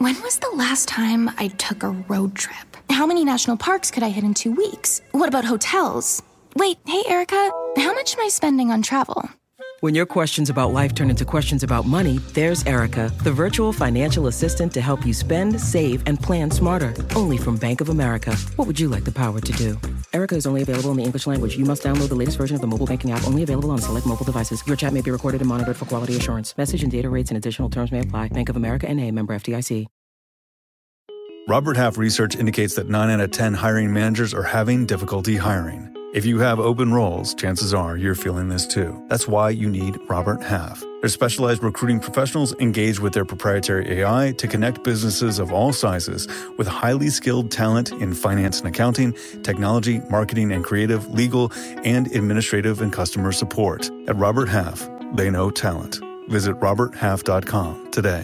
When was the last time I took a road trip? How many national parks could I hit in 2 weeks? What about hotels? Wait, hey, Erica, how much am I spending on travel? When your questions about life turn into questions about money, there's Erica, the virtual financial assistant to help you spend, save, and plan smarter. Only from Bank of America. What would you like the power to do? Erica is only available in the English language. You must download the latest version of the mobile banking app, only available on select mobile devices. Your chat may be recorded and monitored for quality assurance. Message and data rates and additional terms may apply. Bank of America N.A., member FDIC. Robert Half research indicates that 9 out of 10 hiring managers are having difficulty hiring. If you have open roles, chances are you're feeling this too. That's why you need Robert Half. Their specialized recruiting professionals engage with their proprietary AI to connect businesses of all sizes with highly skilled talent in finance and accounting, technology, marketing and creative, legal, and administrative and customer support. At Robert Half, they know talent. Visit roberthalf.com today.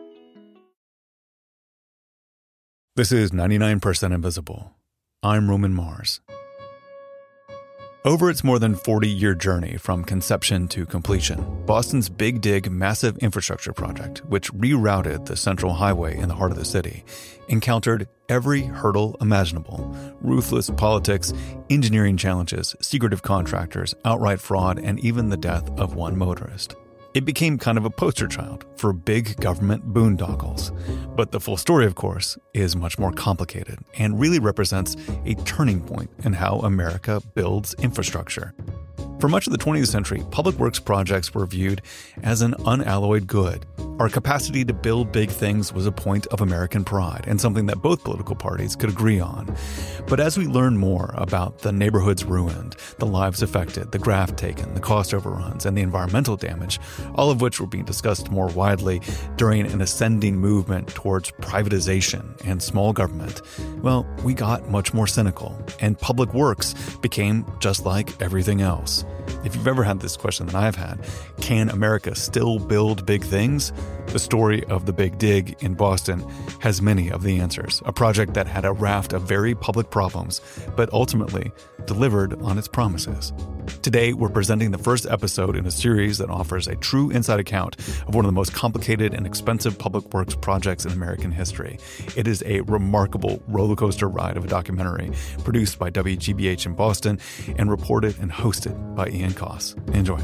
This is 99% Invisible. I'm Roman Mars. Over its more than 40-year journey from conception to completion, Boston's Big Dig massive infrastructure project, which rerouted the central highway in the heart of the city, encountered every hurdle imaginable: ruthless politics, engineering challenges, secretive contractors, outright fraud, and even the death of one motorist. It became kind of a poster child for big government boondoggles. But the full story, of course, is much more complicated and really represents a turning point in how America builds infrastructure. For much of the 20th century, public works projects were viewed as an unalloyed good. Our capacity to build big things was a point of American pride and something that both political parties could agree on. But as we learn more about the neighborhoods ruined, the lives affected, the graft taken, the cost overruns, and the environmental damage, all of which were being discussed more widely during an ascending movement towards privatization and small government, well, we got much more cynical, and public works became just like everything else. If you've ever had this question that I've had, can America still build big things? The story of the Big Dig in Boston has many of the answers. A project that had a raft of very public problems, but ultimately delivered on its promises. Today, we're presenting the first episode in a series that offers a true inside account of one of the most complicated and expensive public works projects in American history. It is a remarkable roller coaster ride of a documentary produced by WGBH in Boston and reported and hosted by Ian Coss. Enjoy.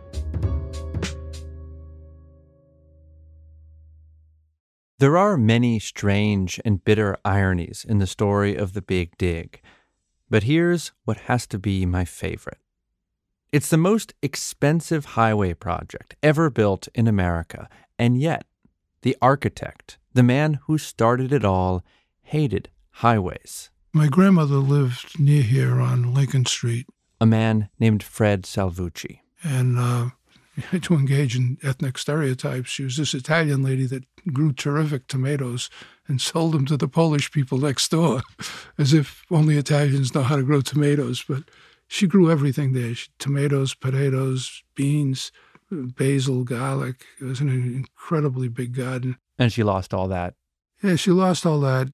There are many strange and bitter ironies in the story of the Big Dig, but here's what has to be my favorite. It's the most expensive highway project ever built in America, and yet the architect, the man who started it all, hated highways. My grandmother lived near here on Lincoln Street. A man named Fred Salvucci. And to engage in ethnic stereotypes, she was this Italian lady that grew terrific tomatoes and sold them to the Polish people next door, as if only Italians know how to grow tomatoes. But she grew everything there. Tomatoes, potatoes, beans, basil, garlic. It was an incredibly big garden. And she lost all that. Yeah, she lost all that.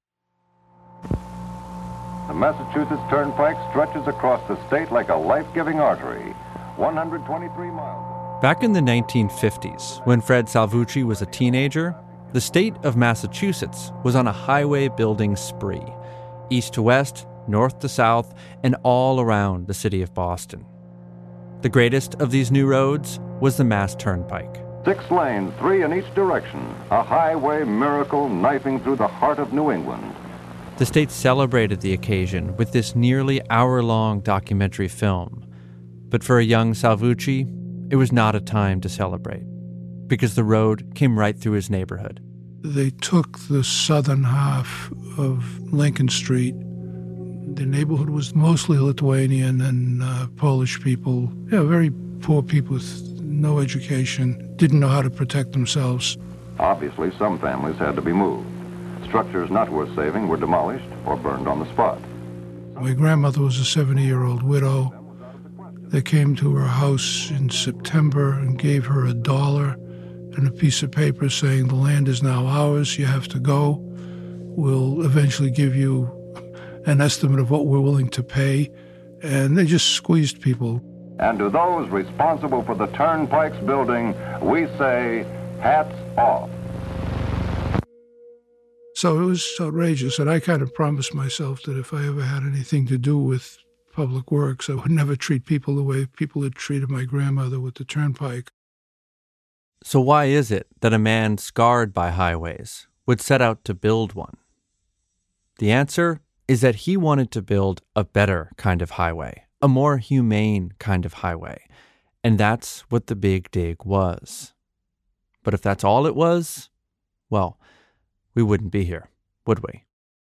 The Massachusetts Turnpike stretches across the state like a life-giving artery, 123 miles. Back in the 1950s, when Fred Salvucci was a teenager, the state of Massachusetts was on a highway building spree, east to west, north to south, and all around the city of Boston. The greatest of these new roads was the Mass Turnpike. 6 lanes, 3 in each direction, a highway miracle knifing through the heart of New England. The state celebrated the occasion with this nearly hour-long documentary film. But for a young Salvucci, it was not a time to celebrate, because the road came right through his neighborhood. They took the southern half of Lincoln Street. The neighborhood was mostly Lithuanian and Polish people. Yeah, very poor people with no education, didn't know how to protect themselves. Obviously, some families had to be moved. Structures not worth saving were demolished or burned on the spot. My grandmother was a 70-year-old widow. They came to her house in September and gave her $1 and a piece of paper saying, the land is now ours, you have to go. We'll eventually give you an estimate of what we're willing to pay. And they just squeezed people. And to those responsible for the Turnpike's building, we say, hats off. So it was outrageous, and I kind of promised myself that if I ever had anything to do with public works, I would never treat people the way people had treated my grandmother with the turnpike. So why is it that a man scarred by highways would set out to build one? The answer is that he wanted to build a better kind of highway, a more humane kind of highway. And that's what the Big Dig was. But if that's all it was, well, we wouldn't be here, would we?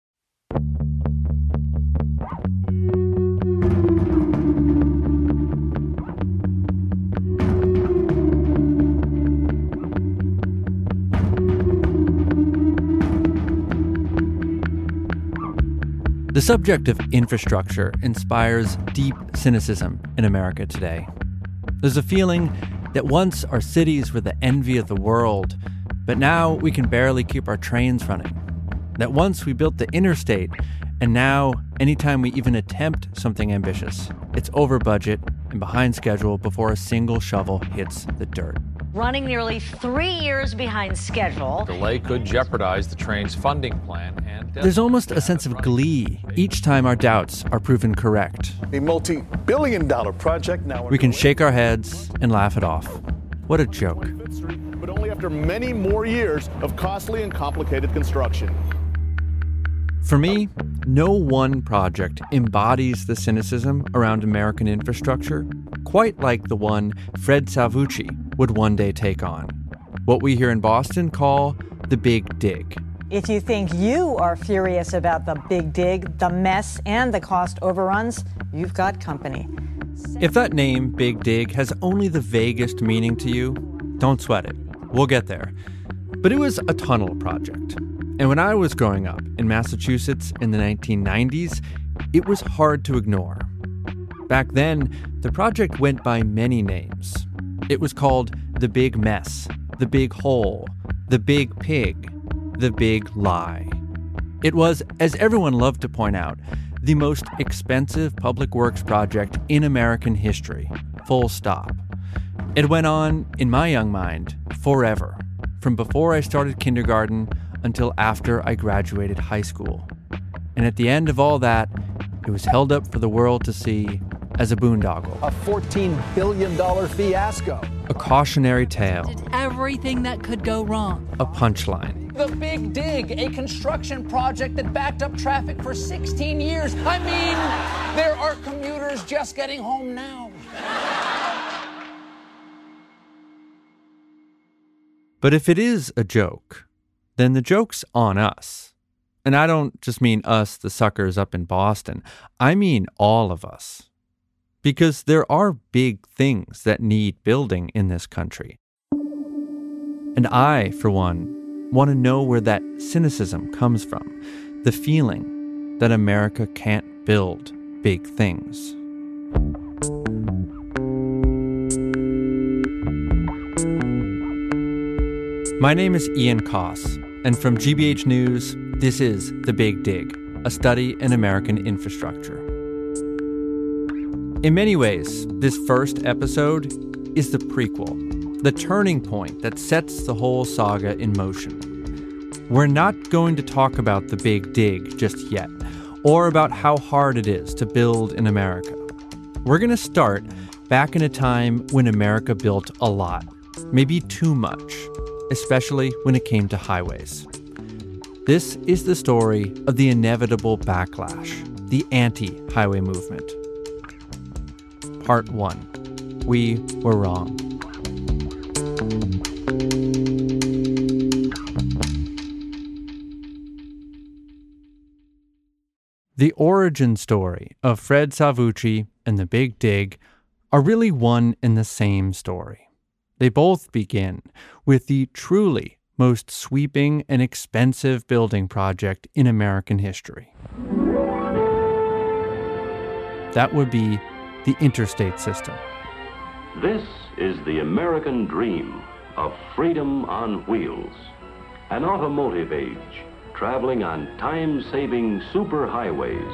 The subject of infrastructure inspires deep cynicism in America today. There's a feeling that once our cities were the envy of the world, but now we can barely keep our trains running. That once we built the interstate, and now anytime we even attempt something ambitious, it's over budget and behind schedule before a single shovel hits the dirt. Running nearly 3 years behind schedule. Delay could jeopardize the train's funding plan. There's almost a sense of glee each time our doubts are proven correct. A multi-billion-dollar project now. We can shake our heads and laugh it off. What a joke. But only after many more years of costly and complicated construction. For me, no one project embodies the cynicism around American infrastructure quite like the one Fred Salvucci would one day take on. What we here in Boston call the Big Dig. If you think you are furious about the Big Dig, the mess, and the cost overruns, you've got company. If that name, Big Dig, has only the vaguest meaning to you, don't sweat it. We'll get there. But it was a tunnel project. And when I was growing up in Massachusetts in the 1990s, it was hard to ignore. Back then, the project went by many names. It was called the Big Mess, the Big Hole, the Big Pig, the Big Lie. It was, as everyone loved to point out, the most expensive public works project in American history, full stop. It went on, in my young mind, forever, from before I started kindergarten until after I graduated high school. And at the end of all that, it was held up for the world to see as a boondoggle. A $14 billion fiasco. A cautionary tale. Did everything that could go wrong. A punchline. The Big Dig, a construction project that backed up traffic for 16 years. I mean, there are commuters just getting home now. But if it is a joke, then the joke's on us. And I don't just mean us, the suckers up in Boston. I mean all of us. Because there are big things that need building in this country. And I, for one, want to know where that cynicism comes from. The feeling that America can't build big things. My name is Ian Koss, and from GBH News, this is The Big Dig, a study in American infrastructure. In many ways, this first episode is the prequel, the turning point that sets the whole saga in motion. We're not going to talk about the Big Dig just yet, or about how hard it is to build in America. We're going to start back in a time when America built a lot, maybe too much, especially when it came to highways. This is the story of the inevitable backlash, the anti-highway movement. Part 1. We were wrong. The origin story of Fred Salvucci and the Big Dig are really one and the same story. They both begin with the truly most sweeping and expensive building project in American history. That would be the interstate system. This is the American dream of freedom on wheels, an automotive age traveling on time-saving superhighways.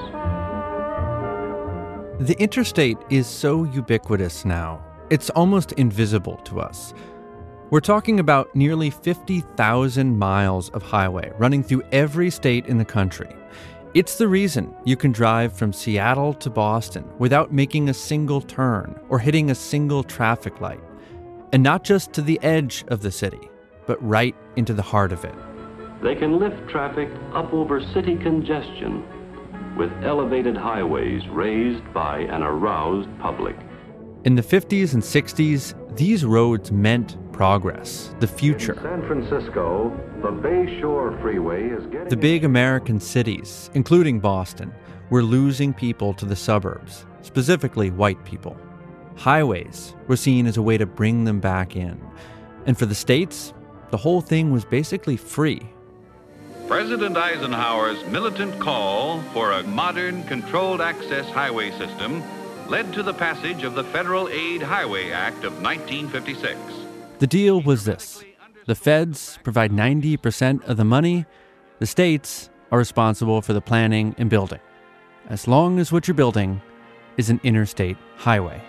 The interstate is so ubiquitous now, it's almost invisible to us. We're talking about nearly 50,000 miles of highway running through every state in the country. It's the reason you can drive from Seattle to Boston without making a single turn or hitting a single traffic light. And not just to the edge of the city, but right into the heart of it. They can lift traffic up over city congestion with elevated highways raised by an aroused public. In the 50s and 60s, these roads meant progress, the future. In San Francisco, the Bay Shore Freeway is getting... The big American cities, including Boston, were losing people to the suburbs, specifically white people. Highways were seen as a way to bring them back in. And for the states, the whole thing was basically free. President Eisenhower's militant call for a modern, controlled access highway system led to the passage of the Federal Aid Highway Act of 1956. The deal was this. The feds provide 90% of the money. The states are responsible for the planning and building, as long as what you're building is an interstate highway.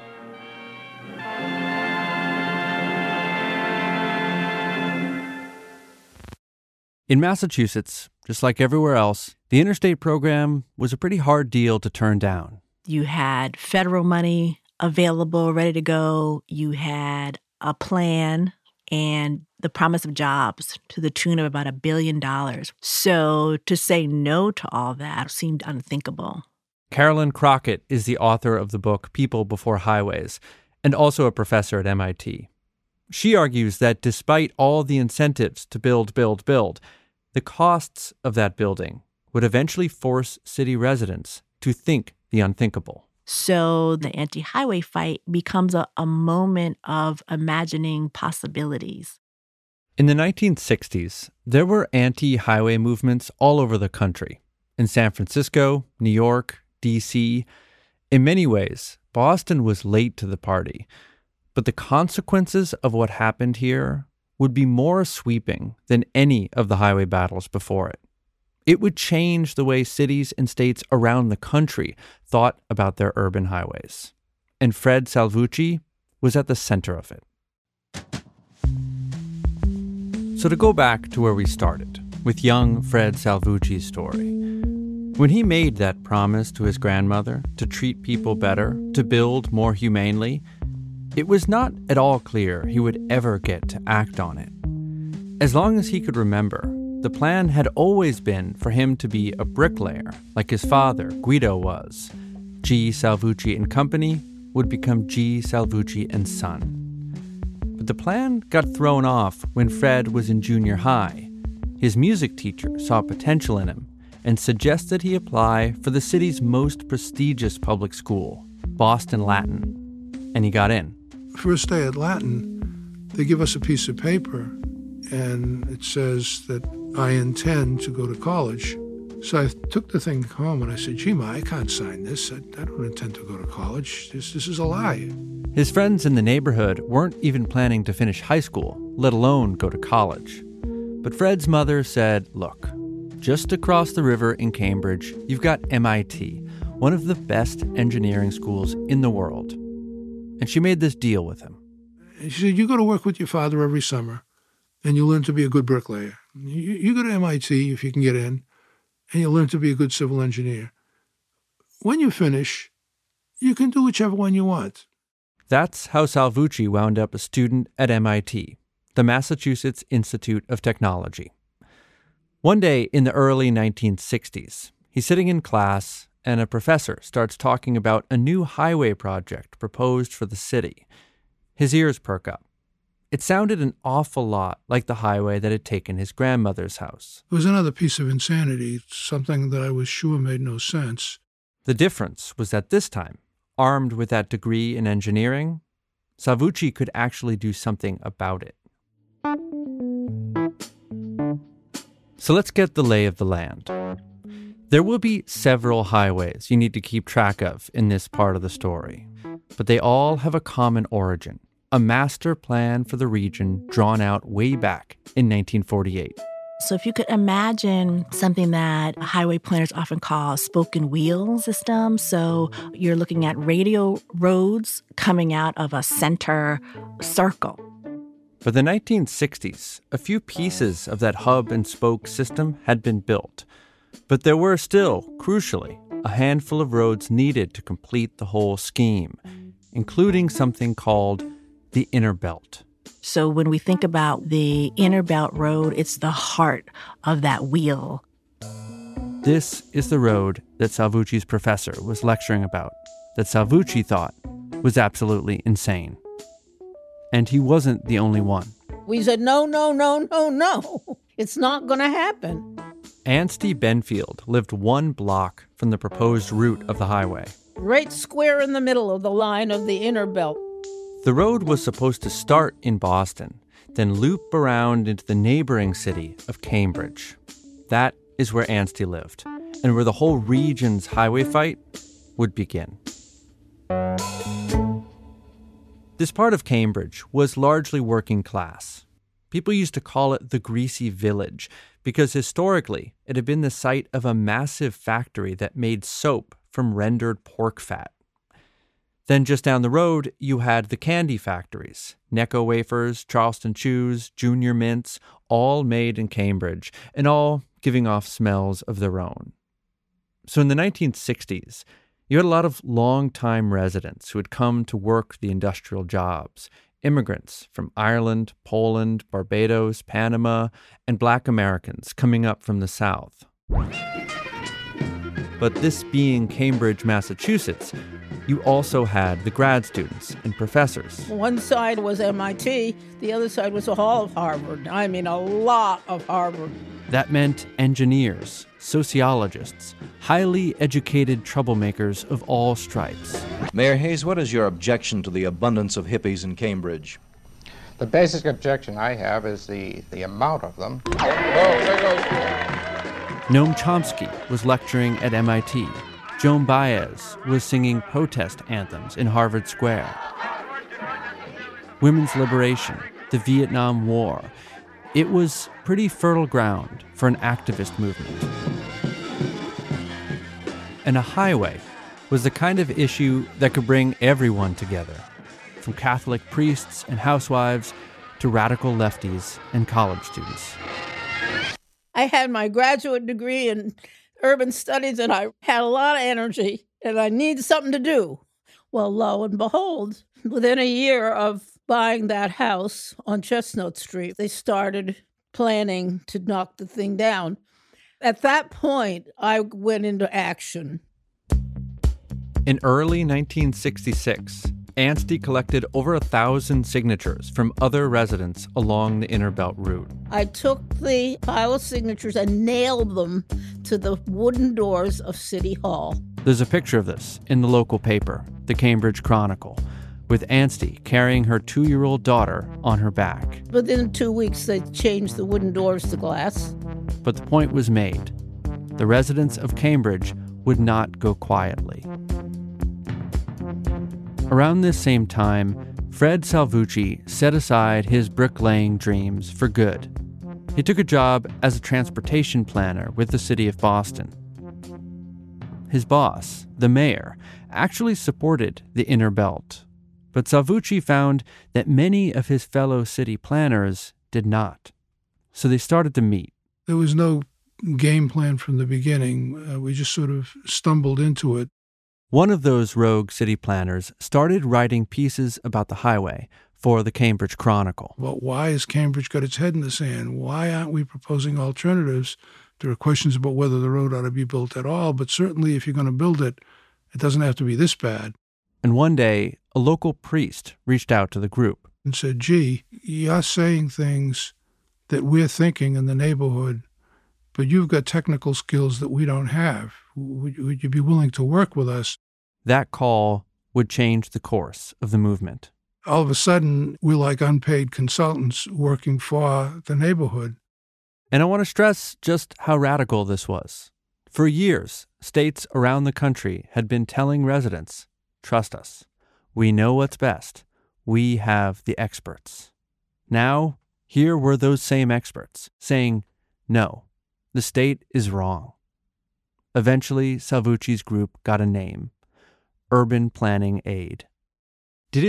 In Massachusetts, just like everywhere else, the interstate program was a pretty hard deal to turn down. You had federal money available, ready to go. You had a plan and the promise of jobs to the tune of about $1 billion. So to say no to all that seemed unthinkable. Carolyn Crockett is the author of the book People Before Highways and also a professor at MIT. She argues that despite all the incentives to build, the costs of that building would eventually force city residents to think the unthinkable. So the anti-highway fight becomes a moment of imagining possibilities. In the 1960s, there were anti-highway movements all over the country. In San Francisco, New York, D.C. In many ways, Boston was late to the party. But the consequences of what happened here would be more sweeping than any of the highway battles before it. It would change the way cities and states around the country thought about their urban highways. And Fred Salvucci was at the center of it. So to go back to where we started, with young Fred Salvucci's story. When he made that promise to his grandmother to treat people better, to build more humanely, it was not at all clear he would ever get to act on it. As long as he could remember, the plan had always been for him to be a bricklayer, like his father, Guido, was. G. Salvucci and Company would become G. Salvucci and Son. But the plan got thrown off when Fred was in junior high. His music teacher saw potential in him and suggested he apply for the city's most prestigious public school, Boston Latin. And he got in. First day at Latin, they give us a piece of paper, and it says that I intend to go to college. So I took the thing home and I said, gee, Ma, I can't sign this. I don't intend to go to college. This is a lie. His friends in the neighborhood weren't even planning to finish high school, let alone go to college. But Fred's mother said, look, just across the river in Cambridge, you've got MIT, one of the best engineering schools in the world. And she made this deal with him. She said, you go to work with your father every summer, and you learn to be a good bricklayer. You go to MIT, if you can get in, and you learn to be a good civil engineer. When you finish, you can do whichever one you want. That's how Salvucci wound up a student at MIT, the Massachusetts Institute of Technology. One day in the early 1960s, he's sitting in class, and a professor starts talking about a new highway project proposed for the city. His ears perk up. It sounded an awful lot like the highway that had taken his grandmother's house. It was another piece of insanity, something that I was sure made no sense. The difference was that this time, armed with that degree in engineering, Salvucci could actually do something about it. So let's get the lay of the land. There will be several highways you need to keep track of in this part of the story, but they all have a common origin, a master plan for the region drawn out way back in 1948. So if you could imagine something that highway planners often call spoken wheel system. So you're looking at radial roads coming out of a center circle. By the 1960s, a few pieces of that hub and spoke system had been built, but there were still, crucially, a handful of roads needed to complete the whole scheme, including something called the Inner Belt. So when we think about the Inner Belt Road, it's the heart of that wheel. This is the road that Salvucci's professor was lecturing about, that Salvucci thought was absolutely insane. And he wasn't the only one. We said, no. It's not going to happen. Anstie Benfield lived 1 block from the proposed route of the highway. Right square in the middle of the line of the Inner Belt. The road was supposed to start in Boston, then loop around into the neighboring city of Cambridge. That is where Anstie lived, and where the whole region's highway fight would begin. This part of Cambridge was largely working class. People used to call it the Greasy Village because historically it had been the site of a massive factory that made soap from rendered pork fat. Then just down the road, you had the candy factories, Necco wafers, Charleston chews, Junior mints, all made in Cambridge, and all giving off smells of their own. So in the 1960s, you had a lot of long-time residents who had come to work the industrial jobs, immigrants from Ireland, Poland, Barbados, Panama, and Black Americans coming up from the South. But this being Cambridge, Massachusetts, you also had the grad students and professors. One side was MIT, the other side was all of Harvard. I mean, a lot of Harvard. That meant engineers, sociologists, highly educated troublemakers of all stripes. Mayor Hayes, what is your objection to the abundance of hippies in Cambridge? The basic objection I have is the amount of them. Noam Chomsky was lecturing at MIT. Joan Baez was singing protest anthems in Harvard Square. Women's liberation, the Vietnam War. It was pretty fertile ground for an activist movement. And a highway was the kind of issue that could bring everyone together, from Catholic priests and housewives to radical lefties and college students. I had my graduate degree in urban studies, and I had a lot of energy, and I needed something to do. Well, lo and behold, within a year of buying that house on Chestnut Street, they started planning to knock the thing down. At that point, I went into action. In early 1966, Anstie collected over 1,000 signatures from other residents along the Inner Belt route. I took the pile of signatures and nailed them to the wooden doors of City Hall. There's a picture of this in the local paper, the Cambridge Chronicle, with Anstie carrying her 2-year-old daughter on her back. Within 2 weeks, they changed the wooden doors to glass. But the point was made. The residents of Cambridge would not go quietly. Around this same time, Fred Salvucci set aside his bricklaying dreams for good. He took a job as a transportation planner with the city of Boston. His boss, the mayor, actually supported the Inner Belt, but Salvucci found that many of his fellow city planners did not. So they started to meet. There was no game plan from the beginning. We just sort of stumbled into it. One of those rogue city planners started writing pieces about the highway for the Cambridge Chronicle. Well, why has Cambridge got its head in the sand? Why aren't we proposing alternatives? There are questions about whether the road ought to be built at all, but certainly if you're going to build it, it doesn't have to be this bad. And one day, a local priest reached out to the group and said, gee, you're saying things that we're thinking in the neighborhood, but you've got technical skills that we don't have. Would you be willing to work with us? That call would change the course of the movement. All of a sudden, we're like unpaid consultants working for the neighborhood. And I want to stress just how radical this was. For years, states around the country had been telling residents, trust us. We know what's best. We have the experts. Now, here were those same experts saying, no, the state is wrong. Eventually, Salvucci's group got a name, Urban Planning Aid. Did it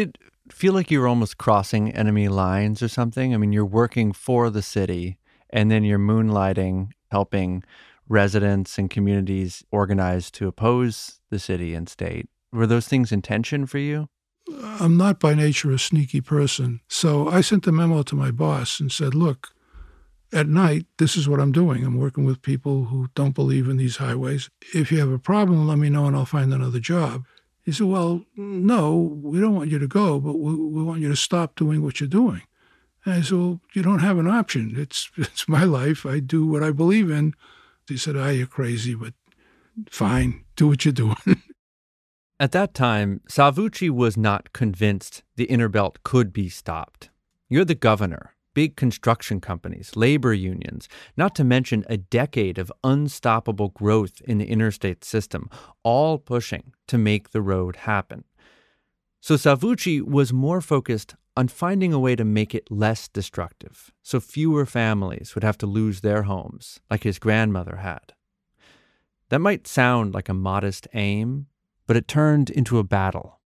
feel like you're almost crossing enemy lines or something? I mean, you're working for the city, and then you're moonlighting, helping residents and communities organize to oppose the city and state. Were those things in tension for you? I'm not by nature a sneaky person. So I sent a memo to my boss and said, look, at night, this is what I'm doing. I'm working with people who don't believe in these highways. If you have a problem, let me know and I'll find another job. He said, well, no, we don't want you to go, but we want you to stop doing what you're doing. And I said, well, you don't have an option. It's my life. I do what I believe in. He said, you're crazy, but fine, do what you're doing. At that time, Salvucci was not convinced the inner belt could be stopped. You're the governor, big construction companies, labor unions, not to mention a decade of unstoppable growth in the interstate system, all pushing to make the road happen. So Salvucci was more focused on finding a way to make it less destructive, so fewer families would have to lose their homes, like his grandmother had. That might sound like a modest aim, but it turned into a battle.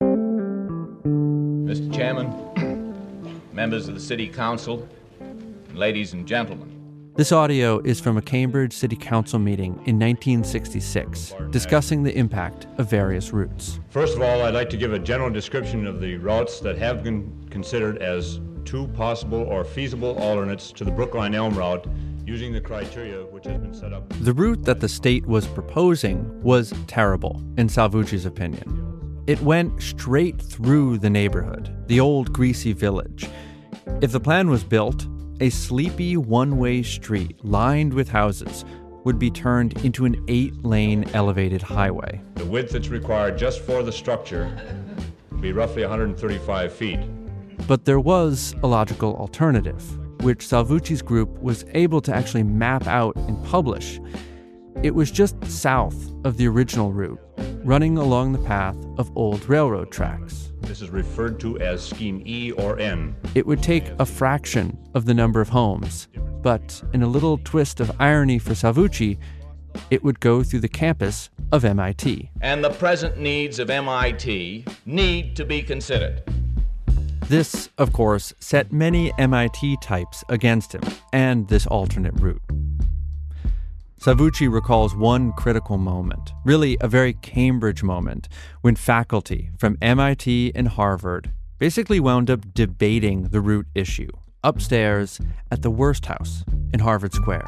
Mr. Chairman, members of the City Council, ladies and gentlemen. This audio is from a Cambridge City Council meeting in 1966, discussing the impact of various routes. First of all, I'd like to give a general description of the routes that have been considered as two possible or feasible alternates to the Brookline Elm route, using the criteria which has been set up. The route that the state was proposing was terrible, in Salvucci's opinion. It went straight through the neighborhood, the old greasy village. If the plan was built, a sleepy one-way street lined with houses would be turned into an 8-lane elevated highway. The width that's required just for the structure would be roughly 135 feet. But there was a logical alternative, which Salvucci's group was able to actually map out and publish. It was just south of the original route, running along the path of old railroad tracks. This is referred to as Scheme E or N. It would take a fraction of the number of homes, but in a little twist of irony for Salvucci, it would go through the campus of MIT. And the present needs of MIT need to be considered. This, of course, set many MIT types against him and this alternate route. Salvucci recalls one critical moment, really a very Cambridge moment, when faculty from MIT and Harvard basically wound up debating the route issue upstairs at the Worst House in Harvard Square.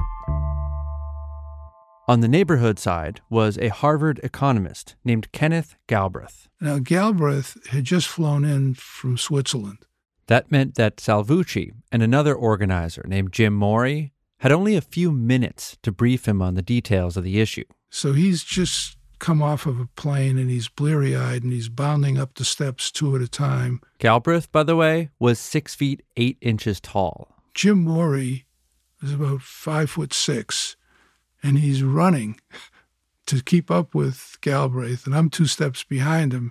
On the neighborhood side was a Harvard economist named Kenneth Galbraith. Now, Galbraith had just flown in from Switzerland. That meant that Salvucci and another organizer named Jim Morey had only a few minutes to brief him on the details of the issue. So he's just come off of a plane and he's bleary-eyed and he's bounding up the steps two at a time. Galbraith, by the way, was 6 feet 8 inches tall. Jim Morey was about 5'6", and he's running to keep up with Galbraith, and I'm 2 steps behind him.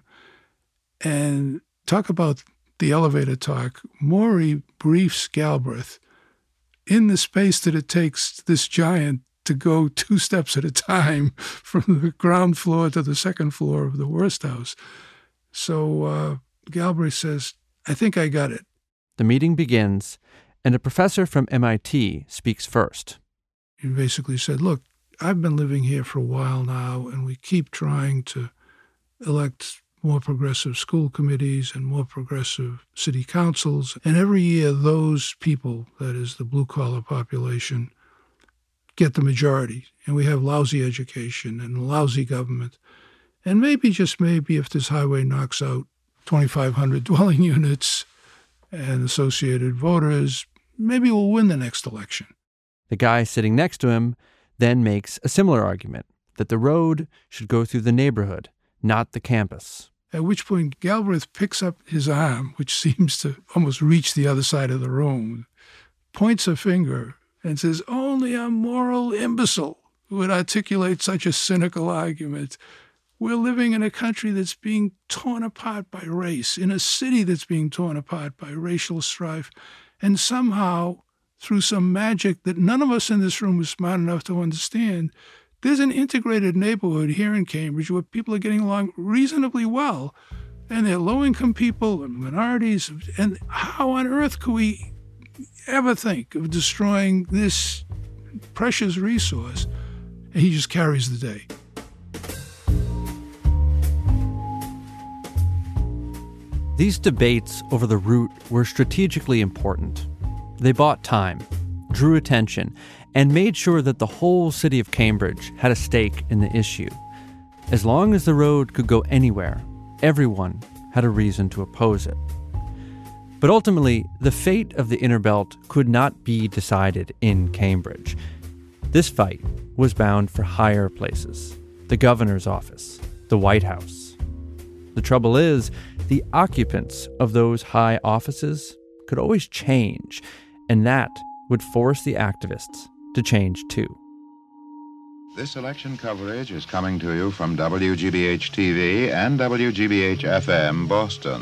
And talk about the elevator talk. Morey briefs Galbraith in the space that it takes this giant to go 2 steps at a time from the ground floor to the second floor of the Worst House. So Galbraith says, I think I got it. The meeting begins, and a professor from MIT speaks first. He basically said, look, I've been living here for a while now, and we keep trying to elect more progressive school committees and more progressive city councils. And every year, those people, that is the blue-collar population, get the majority. And we have lousy education and lousy government. And maybe, just maybe, if this highway knocks out 2,500 dwelling units and associated voters, maybe we'll win the next election. The guy sitting next to him then makes a similar argument, that the road should go through the neighborhood, not the campus. At which point Galbraith picks up his arm, which seems to almost reach the other side of the room, points a finger and says, only a moral imbecile would articulate such a cynical argument. We're living in a country that's being torn apart by race, in a city that's being torn apart by racial strife, and somehow, through some magic that none of us in this room are smart enough to understand, there's an integrated neighborhood here in Cambridge where people are getting along reasonably well. And they're low-income people and minorities. And how on earth could we ever think of destroying this precious resource? And he just carries the day. These debates over the route were strategically important. They bought time, drew attention, and made sure that the whole city of Cambridge had a stake in the issue. As long as the road could go anywhere, everyone had a reason to oppose it. But ultimately, the fate of the Inner Belt could not be decided in Cambridge. This fight was bound for higher places, the governor's office, the White House. The trouble is, the occupants of those high offices could always change, and that would force the activists to change too. This election coverage is coming to you from WGBH-TV and WGBH-FM Boston.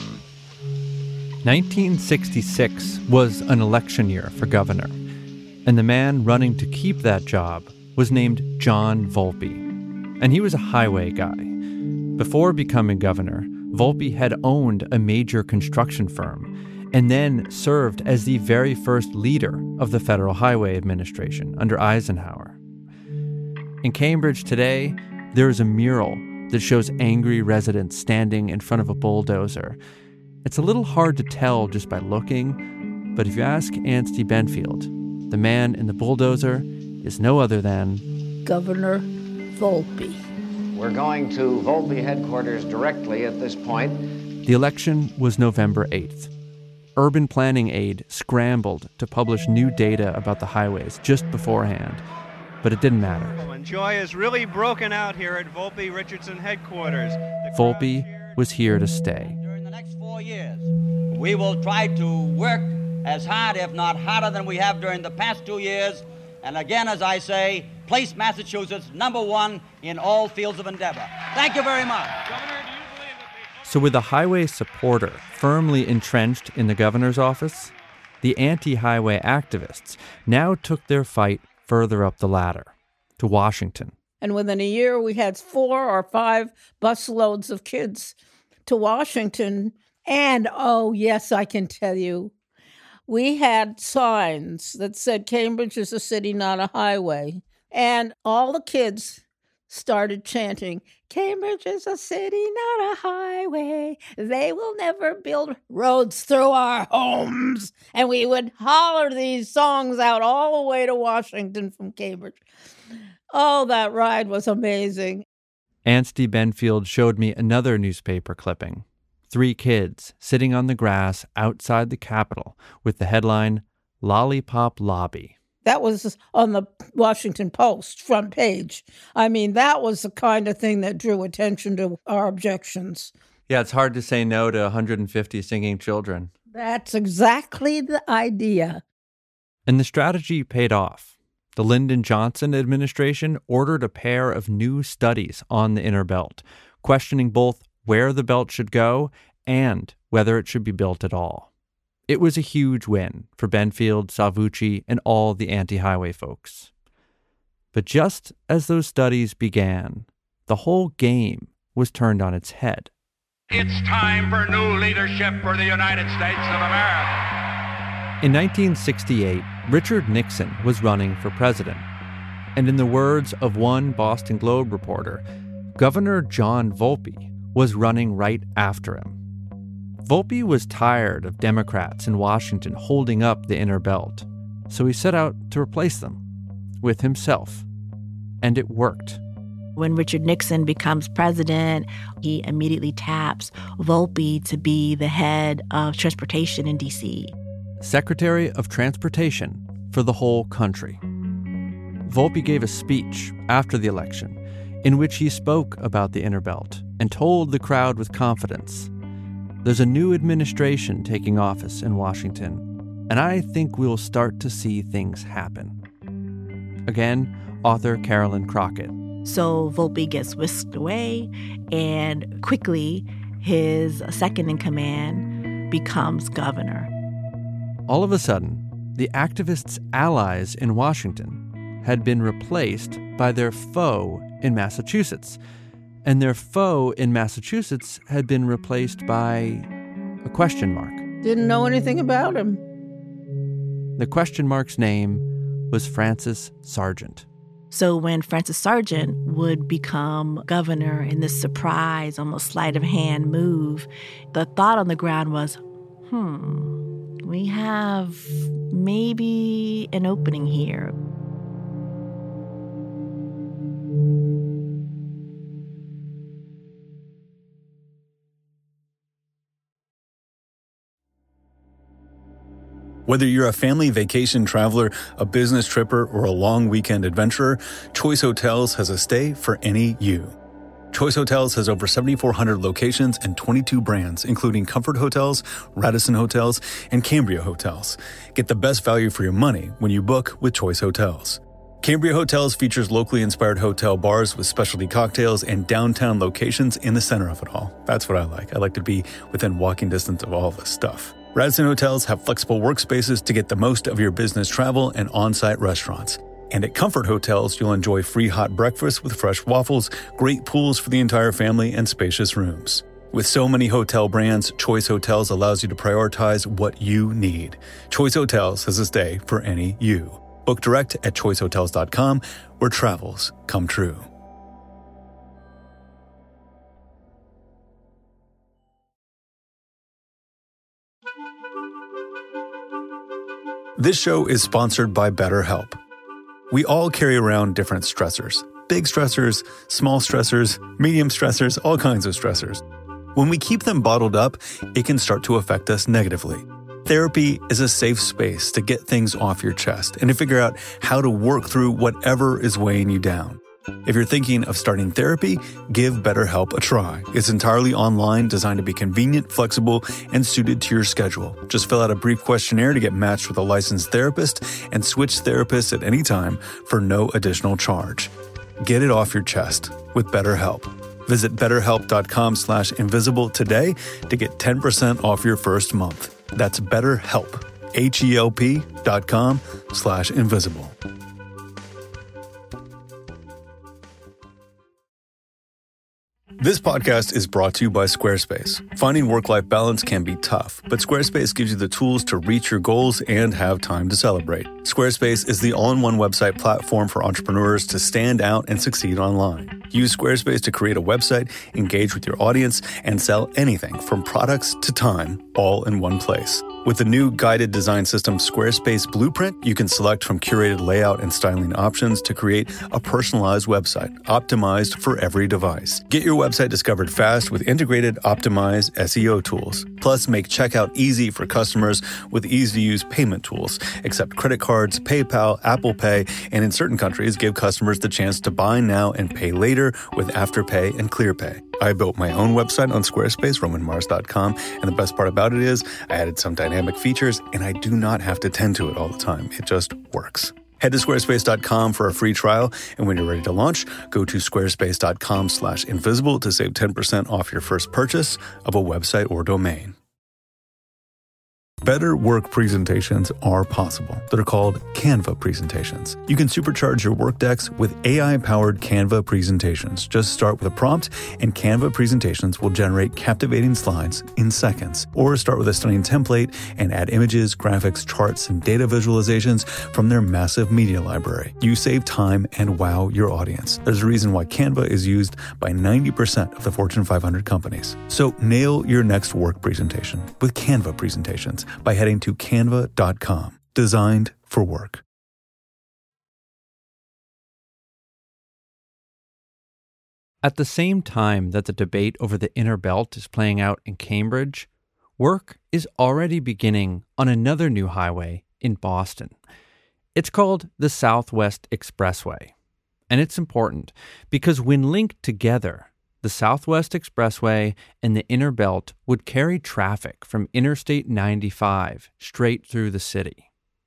1966 was an election year for governor, and the man running to keep that job was named John Volpe, and he was a highway guy. Before becoming governor, Volpe had owned a major construction firm and then served as the very first leader of the Federal Highway Administration under Eisenhower. In Cambridge today, there is a mural that shows angry residents standing in front of a bulldozer. It's a little hard to tell just by looking, but if you ask Anstey Benfield, the man in the bulldozer is no other than Governor Volpe. We're going to Volpe headquarters directly at this point. The election was November 8th. Urban Planning Aid scrambled to publish new data about the highways just beforehand, but it didn't matter. And joy is really broken out here at Volpe Richardson headquarters. Volpe was here to stay. During the next 4 years, we will try to work as hard, if not harder, than we have during the past 2 years. And again, as I say, place Massachusetts #1 in all fields of endeavor. Thank you very much. So with a highway supporter firmly entrenched in the governor's office, the anti-highway activists now took their fight further up the ladder, to Washington. And within a year, we had 4 or 5 busloads of kids to Washington. And, oh, yes, I can tell you, we had signs that said Cambridge is a city, not a highway. And all the kids started chanting, Cambridge is a city, not a highway. They will never build roads through our homes. And we would holler these songs out all the way to Washington from Cambridge. Oh, that ride was amazing. Anstey Benfield showed me another newspaper clipping. 3 kids sitting on the grass outside the Capitol with the headline, Lollipop Lobby. That was on the Washington Post front page. I mean, that was the kind of thing that drew attention to our objections. Yeah, it's hard to say no to 150 singing children. That's exactly the idea. And the strategy paid off. The Lyndon Johnson administration ordered a pair of new studies on the Inner Belt, questioning both where the belt should go and whether it should be built at all. It was a huge win for Benfield, Salvucci, and all the anti-highway folks. But just as those studies began, the whole game was turned on its head. It's time for new leadership for the United States of America. In 1968, Richard Nixon was running for president. And in the words of one Boston Globe reporter, Governor John Volpe was running right after him. Volpe was tired of Democrats in Washington holding up the Inner Belt, so he set out to replace them with himself. And it worked. When Richard Nixon becomes president, he immediately taps Volpe to be the head of transportation in D.C. Secretary of Transportation for the whole country. Volpe gave a speech after the election in which he spoke about the Inner Belt and told the crowd with confidence, "There's a new administration taking office in Washington, and I think we'll start to see things happen." Again, author Carolyn Crockett. So Volpe gets whisked away, and quickly his second in command becomes governor. All of a sudden, the activists' allies in Washington had been replaced by their foe in Massachusetts. and their foe in Massachusetts had been replaced by a question mark. Didn't know anything about him. The question mark's name was Francis Sargent. So when Francis Sargent would become governor in this surprise, almost sleight of hand move, the thought on the ground was, we have maybe an opening here. Whether you're a family vacation traveler, a business tripper, or a long weekend adventurer, Choice Hotels has a stay for any you. Choice Hotels has over 7,400 locations and 22 brands, including Comfort Hotels, Radisson Hotels, and Cambria Hotels. Get the best value for your money when you book with Choice Hotels. Cambria Hotels features locally inspired hotel bars with specialty cocktails and downtown locations in the center of it all. That's what I like. I like to be within walking distance of all this stuff. Radisson Hotels have flexible workspaces to get the most of your business travel and on-site restaurants. And at Comfort Hotels, you'll enjoy free hot breakfast with fresh waffles, great pools for the entire family, and spacious rooms. With so many hotel brands, Choice Hotels allows you to prioritize what you need. Choice Hotels has a stay for any you. Book direct at choicehotels.com, where travels come true. This show is sponsored by BetterHelp. We all carry around different stressors. Big stressors, small stressors, medium stressors, all kinds of stressors. When we keep them bottled up, it can start to affect us negatively. Therapy is a safe space to get things off your chest and to figure out how to work through whatever is weighing you down. If you're thinking of starting therapy, give BetterHelp a try. It's entirely online, designed to be convenient, flexible, and suited to your schedule. Just fill out a brief questionnaire to get matched with a licensed therapist and switch therapists at any time for no additional charge. Get it off your chest with BetterHelp. Visit betterhelp.com/invisible today to get 10% off your first month. That's BetterHelp, HELP.com/invisible. This podcast is brought to you by Squarespace. Finding work-life balance can be tough, but Squarespace gives you the tools to reach your goals and have time to celebrate. Squarespace is the all-in-one website platform for entrepreneurs to stand out and succeed online. Use Squarespace to create a website, engage with your audience, and sell anything from products to time, all in one place. With the new guided design system Squarespace Blueprint, you can select from curated layout and styling options to create a personalized website, optimized for every device. Get your website discovered fast with integrated, optimized SEO tools. Plus, make checkout easy for customers with easy-to-use payment tools. Accept credit cards, PayPal, Apple Pay, and in certain countries, give customers the chance to buy now and pay later with Afterpay and ClearPay. I built my own website on Squarespace, RomanMars.com, and the best part about it is I added some dynamic features, and I do not have to tend to it all the time. It just works. Head to squarespace.com for a free trial, and when you're ready to launch, go to squarespace.com/invisible to save 10% off your first purchase of a website or domain. Better work presentations are possible. They're called Canva presentations. You can supercharge your work decks with AI-powered Canva presentations. Just start with a prompt, and Canva presentations will generate captivating slides in seconds. Or start with a stunning template and add images, graphics, charts, and data visualizations from their massive media library. You save time and wow your audience. There's a reason why Canva is used by 90% of the Fortune 500 companies. So nail your next work presentation with Canva presentations by heading to canva.com. Designed for work. At the same time that the debate over the inner belt is playing out in Cambridge, work is already beginning on another new highway in Boston. It's called the Southwest Expressway. And it's important because when linked together, the Southwest Expressway and the Inner Belt would carry traffic from Interstate 95 straight through the city.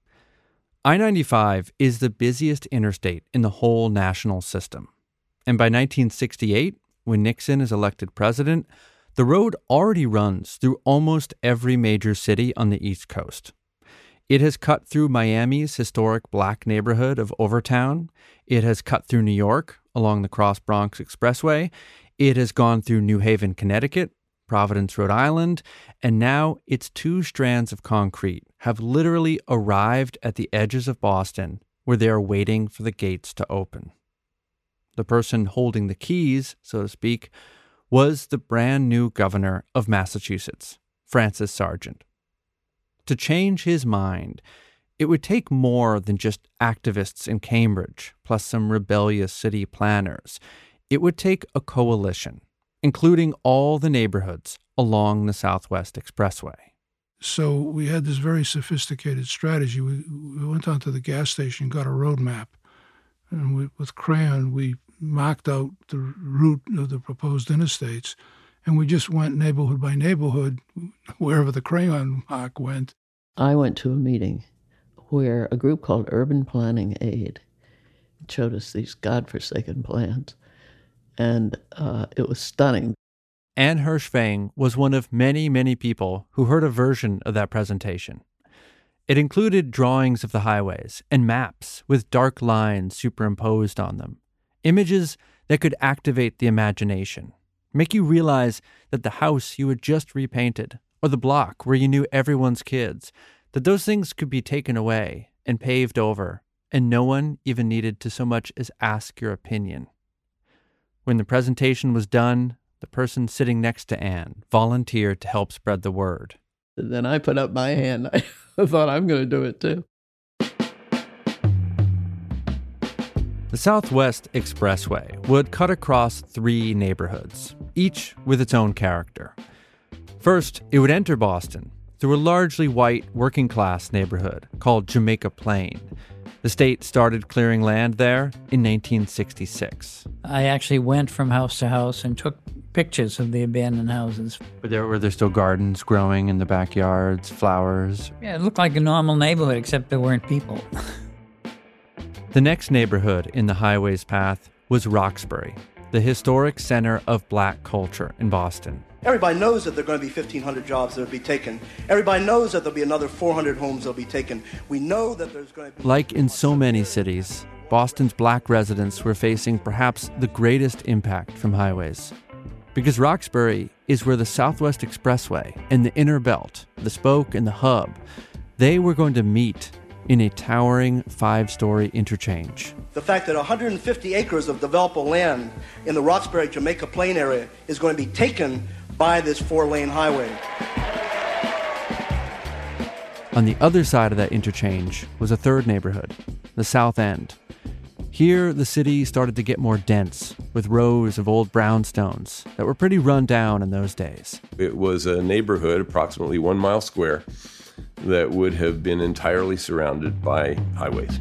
I-95 is the busiest interstate in the whole national system. And by 1968, when Nixon is elected president, the road already runs through almost every major city on the East Coast. It has cut through Miami's historic black neighborhood of Overtown. It has cut through New York along the Cross Bronx Expressway. It has gone through New Haven, Connecticut, Providence, Rhode Island, and now its 2 strands of concrete have literally arrived at the edges of Boston, where they are waiting for the gates to open. The person holding the keys, so to speak, was the brand new governor of Massachusetts, Francis Sargent. To change his mind, it would take more than just activists in Cambridge, plus some rebellious city planners. It would take a coalition, including all the neighborhoods along the Southwest Expressway. So we had this very sophisticated strategy. We went down to the gas station, got a road map, and with crayon, we marked out the route of the proposed interstates, and we just went neighborhood by neighborhood, wherever the crayon mark went. I went to a meeting where a group called Urban Planning Aid showed us these godforsaken plans, and it was stunning. Anne Hirschfang was one of many, many people who heard a version of that presentation. It included drawings of the highways and maps with dark lines superimposed on them, images that could activate the imagination, make you realize that the house you had just repainted, or the block where you knew everyone's kids, that those things could be taken away and paved over, and no one even needed to so much as ask your opinion. When the presentation was done, the person sitting next to Anne volunteered to help spread the word. Then I put up my hand. I thought, I'm going to do it too. The Southwest Expressway would cut across 3 neighborhoods, each with its own character. First, it would enter Boston through a largely white working-class neighborhood called Jamaica Plain. The state started clearing land there in 1966. I actually went from house to house and took pictures of the abandoned houses. Were there still gardens growing in the backyards, flowers? Yeah, it looked like a normal neighborhood, except there weren't people. The next neighborhood in the highway's path was Roxbury, the historic center of black culture in Boston. Everybody knows that there are going to be 1,500 jobs that will be taken. Everybody knows that there'll be another 400 homes that will be taken. We know that there's going to be... Like in so many cities, Boston's black residents were facing perhaps the greatest impact from highways. Because Roxbury is where the Southwest Expressway and the Inner Belt, the Spoke and the Hub, they were going to meet in a towering 5-story interchange. The fact that 150 acres of developable land in the Roxbury-Jamaica Plain area is going to be taken by this 4-lane highway. On the other side of that interchange was a third neighborhood, the South End. Here, the city started to get more dense, with rows of old brownstones that were pretty run down in those days. It was a neighborhood, approximately 1 mile square, that would have been entirely surrounded by highways.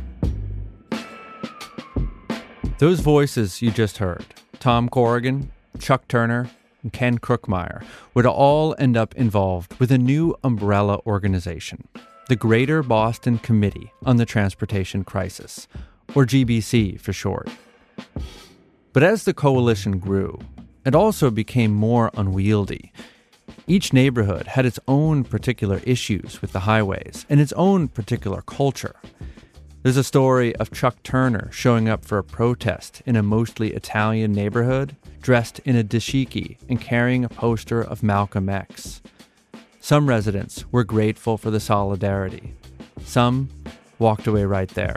Those voices you just heard, Tom Corrigan, Chuck Turner, and Ken Crookmeyer, would all end up involved with a new umbrella organization, the Greater Boston Committee on the Transportation Crisis, or GBC for short. But as the coalition grew, it also became more unwieldy. Each neighborhood had its own particular issues with the highways and its own particular culture. There's a story of Chuck Turner showing up for a protest in a mostly Italian neighborhood, dressed in a dashiki and carrying a poster of Malcolm X. Some residents were grateful for the solidarity. Some walked away right there.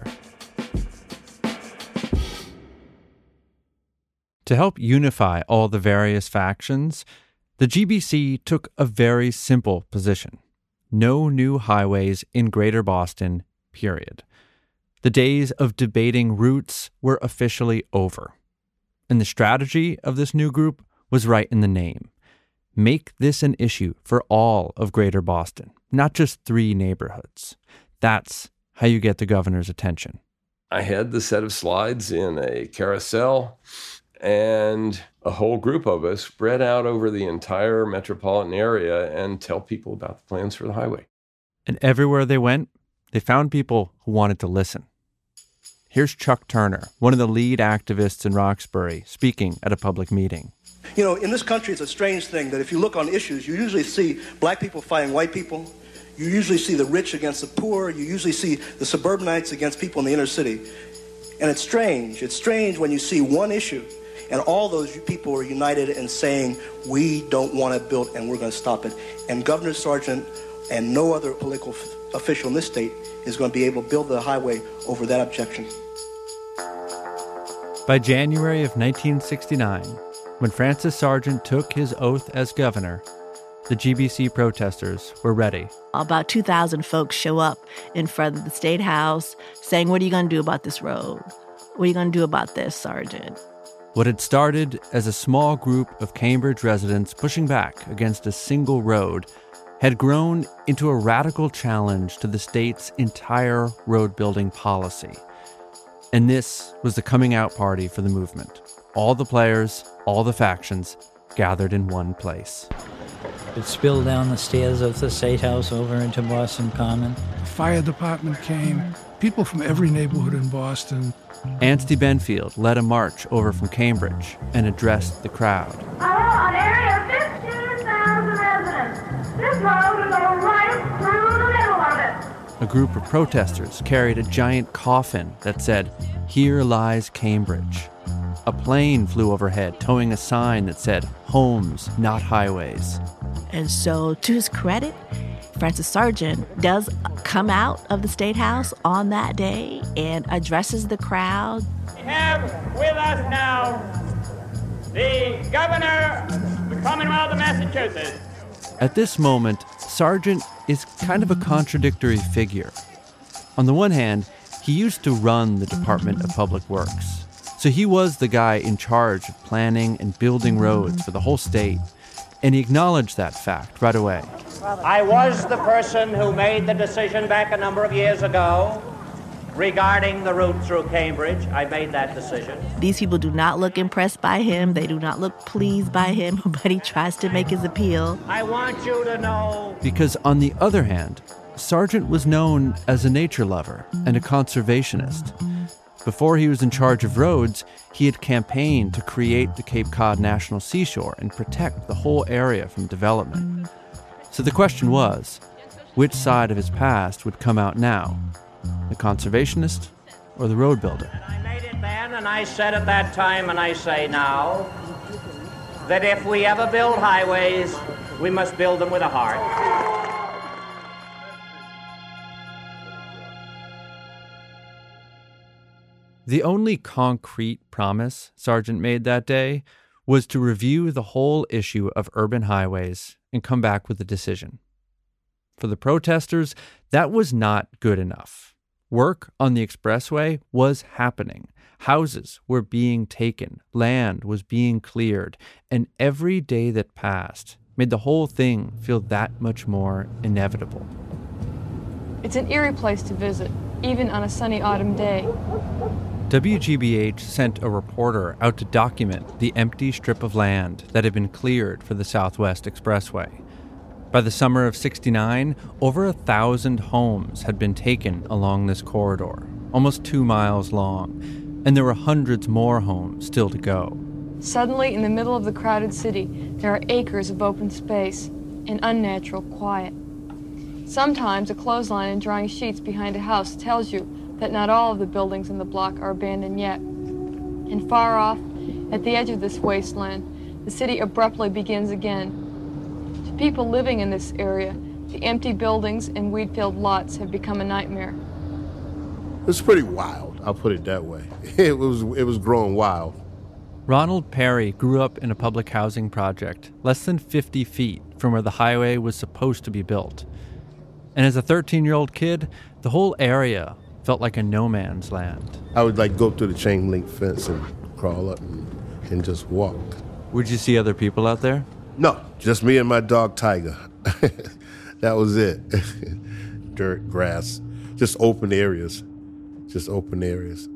To help unify all the various factions, the GBC took a very simple position. No new highways in Greater Boston, period. The days of debating routes were officially over. And the strategy of this new group was right in the name. Make this an issue for all of Greater Boston, not just 3 neighborhoods. That's how you get the governor's attention. I had the set of slides in a carousel, and a whole group of us spread out over the entire metropolitan area and tell people about the plans for the highway. And everywhere they went, they found people who wanted to listen. Here's Chuck Turner, one of the lead activists in Roxbury, speaking at a public meeting. You know, in this country, it's a strange thing that if you look on issues, you usually see black people fighting white people. You usually see the rich against the poor. You usually see the suburbanites against people in the inner city. And it's strange. It's strange when you see one issue And all those people were united in saying, we don't want it built and we're going to stop it. And Governor Sargent and no other political official in this state is going to be able to build the highway over that objection. By January of 1969, when Francis Sargent took his oath as governor, the GBC protesters were ready. About 2,000 folks show up in front of the State House saying, what are you going to do about this road? What are you going to do about this, Sargent? What had started as a small group of Cambridge residents pushing back against a single road had grown into a radical challenge to the state's entire road-building policy. And this was the coming out party for the movement. All the players, all the factions, gathered in one place. It spilled down the stairs of the State House over into Boston Common. The fire department came, people from every neighborhood in Boston. Anstey Benfield led a march over from Cambridge and addressed the crowd. An area of 15,000 residents. This road will go right through the middle of it. A group of protesters carried a giant coffin that said, "Here lies Cambridge." A plane flew overhead, towing a sign that said, "Homes, not highways." And so, to his credit, Francis Sargent does come out of the State House on that day and addresses the crowd. We have with us now the Governor of the Commonwealth of Massachusetts. At this moment, Sargent is kind of a contradictory figure. On the one hand, he used to run the Department of Public Works, so he was the guy in charge of planning and building roads for the whole state, and he acknowledged that fact right away. I was the person who made the decision back a number of years ago regarding the route through Cambridge. I made that decision. These people do not look impressed by him. They do not look pleased by him, but he tries to make his appeal. I want you to know. Because on the other hand, Sargent was known as a nature lover and a conservationist. Before he was in charge of roads, he had campaigned to create the Cape Cod National Seashore and protect the whole area from development. So the question was, which side of his past would come out now? The conservationist or the road builder? I made it then, and I said at that time, and I say now, that if we ever build highways, we must build them with a heart. The only concrete promise Sargent made that day was to review the whole issue of urban highways and come back with a decision. For the protesters, that was not good enough. Work on the expressway was happening. Houses were being taken, land was being cleared, and every day that passed made the whole thing feel that much more inevitable. It's an eerie place to visit, even on a sunny autumn day. WGBH sent a reporter out to document the empty strip of land that had been cleared for the Southwest Expressway. By the summer of '69, over 1,000 homes had been taken along this corridor, almost 2 miles long, and there were hundreds more homes still to go. Suddenly, in the middle of the crowded city, there are acres of open space and unnatural quiet. Sometimes a clothesline and drying sheets behind a house tells you that not all of the buildings in the block are abandoned yet. And far off, at the edge of this wasteland, the city abruptly begins again. To people living in this area, the empty buildings and weed-filled lots have become a nightmare. It's pretty wild, I'll put it that way. It was growing wild. Ronald Perry grew up in a public housing project less than 50 feet from where the highway was supposed to be built. And as a 13-year-old kid, the whole area felt like a no man's land. I would go through the chain link fence and crawl up and just walk. Would you see other people out there? No, just me and my dog Tiger. That was it. Dirt, grass, just open areas. Just open areas.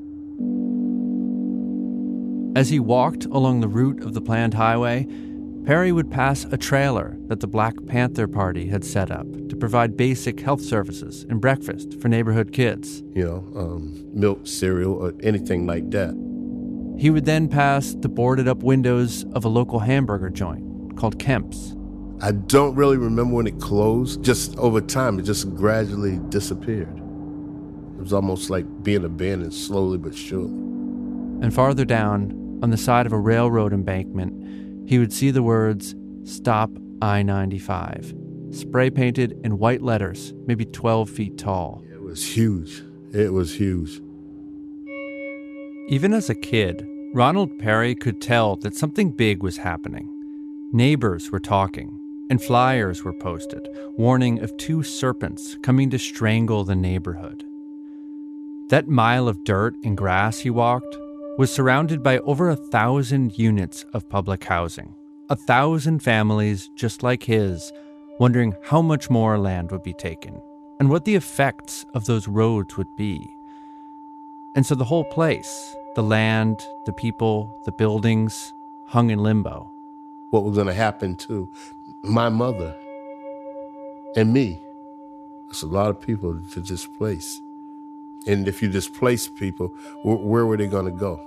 As he walked along the route of the planned highway, Perry would pass a trailer that the Black Panther Party had set up to provide basic health services and breakfast for neighborhood kids. Milk, cereal, or anything like that. He would then pass the boarded-up windows of a local hamburger joint called Kemp's. I don't really remember when it closed. Just over time, it just gradually disappeared. It was almost like being abandoned slowly but surely. And farther down, on the side of a railroad embankment, he would see the words, "Stop I-95," spray painted in white letters, maybe 12 feet tall. It was huge. It was huge. Even as a kid, Ronald Perry could tell that something big was happening. Neighbors were talking, and flyers were posted, warning of two serpents coming to strangle the neighborhood. That mile of dirt and grass he walked was surrounded by over 1,000 units of public housing, 1,000 families just like his, wondering how much more land would be taken and what the effects of those roads would be. And so the whole place, the land, the people, the buildings, hung in limbo. What was going to happen to my mother and me? There's a lot of people to displace. And if you displace people, where were they going to go?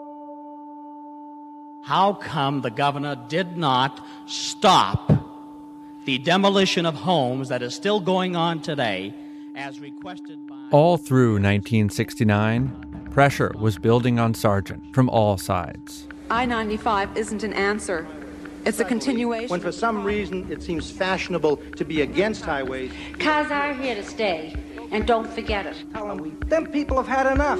How come the governor did not stop the demolition of homes that is still going on today as requested by... All through 1969, pressure was building on Sargent from all sides. I-95 isn't an answer. It's a continuation. When for some reason it seems fashionable to be against highways. Cars are here to stay, and don't forget it. Them people have had enough.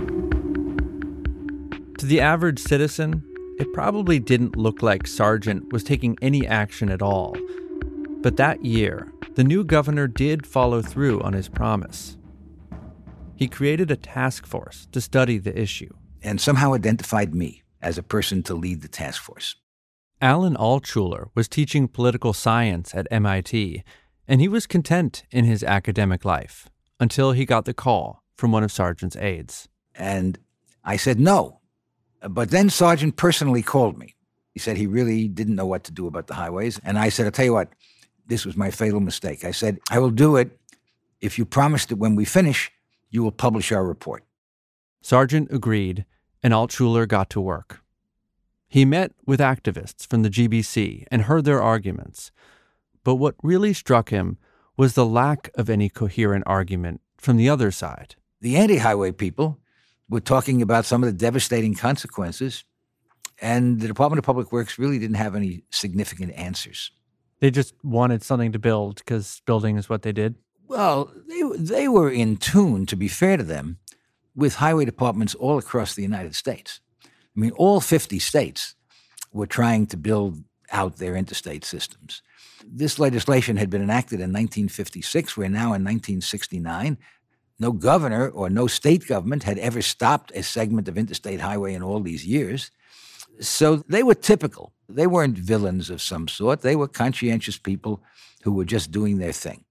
To the average citizen, it probably didn't look like Sargent was taking any action at all. But that year, the new governor did follow through on his promise. He created a task force to study the issue. And somehow identified me as a person to lead the task force. Alan Altshuler was teaching political science at MIT, and he was content in his academic life until he got the call from one of Sargent's aides. And I said no. But then Sargent personally called me. He said he really didn't know what to do about the highways. And I said, I'll tell you what, this was my fatal mistake. I said, I will do it if you promise that when we finish, you will publish our report. Sargent agreed, and Altshuler got to work. He met with activists from the GBC and heard their arguments. But what really struck him was the lack of any coherent argument from the other side. The anti-highway people were talking about some of the devastating consequences, and the Department of Public Works really didn't have any significant answers. They just wanted something to build because building is what they did? Well, they were in tune, to be fair to them, with highway departments all across the United States. I mean, all 50 states were trying to build out their interstate systems. This legislation had been enacted in 1956. We're now in 1969. No governor or no state government had ever stopped a segment of interstate highway in all these years. So they were typical. They weren't villains of some sort. They were conscientious people who were just doing their thing.